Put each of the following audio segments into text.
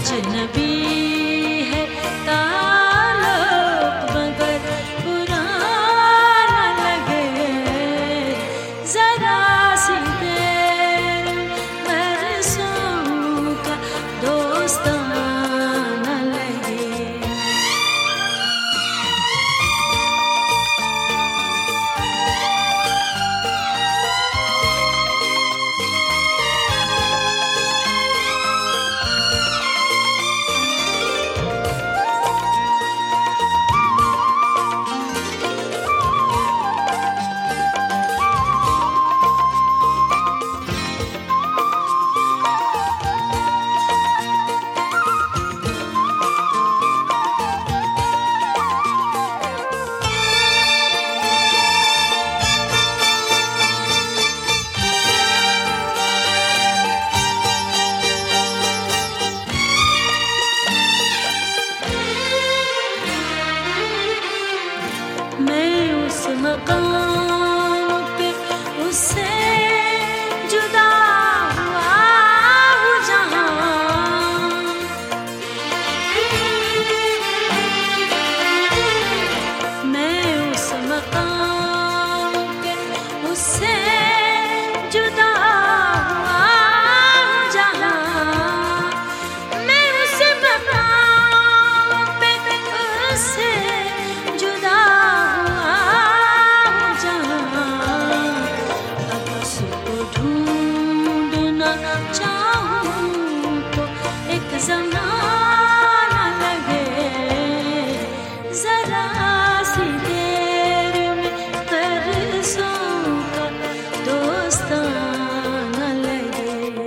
अजनबी है ताल्लुक मगर पुराना लगे, जरा सी देर बरसों का दोस्ताना लगे। मैं उस मकाम पे उससे जुदा हुआ हूँ जहाँ, मैं उस मकाम पे उससे जुदा हुआ हूँ जहाँ, मैं उस मकाम पे उससे जुदा चाहूं तो एक ज़माना लगे, जरा सी देर में बरसों का दोस्ताना लगे।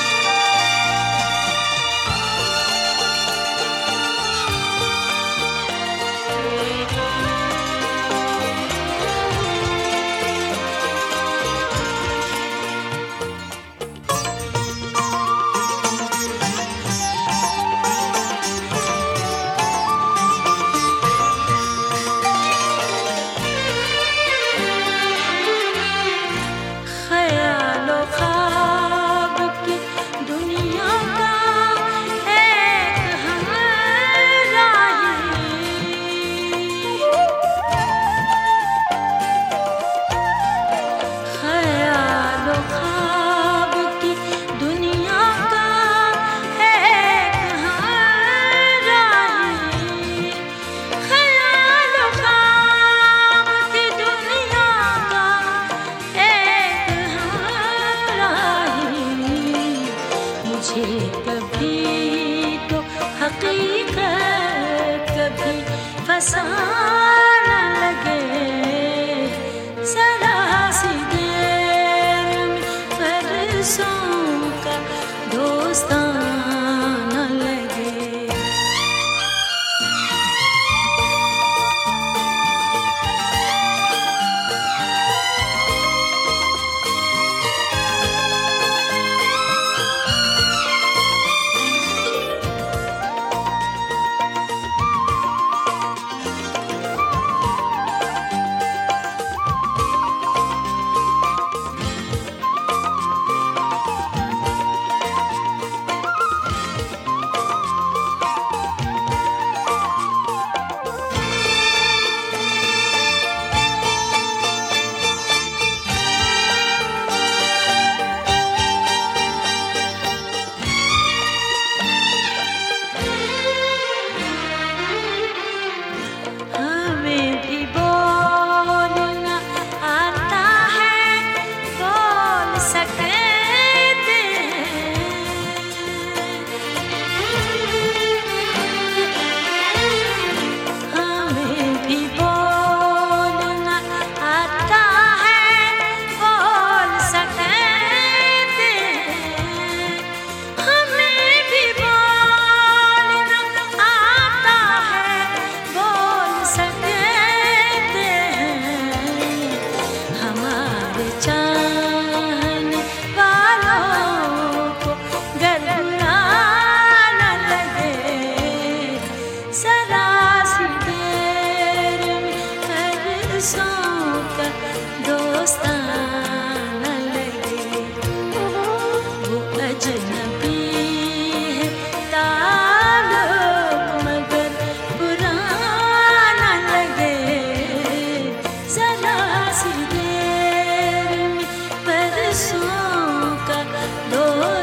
कभी तो हकीकत कभी फसाना लगे, जरा सी देर में बरसों का दोस्ताना लगे।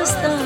रास्ता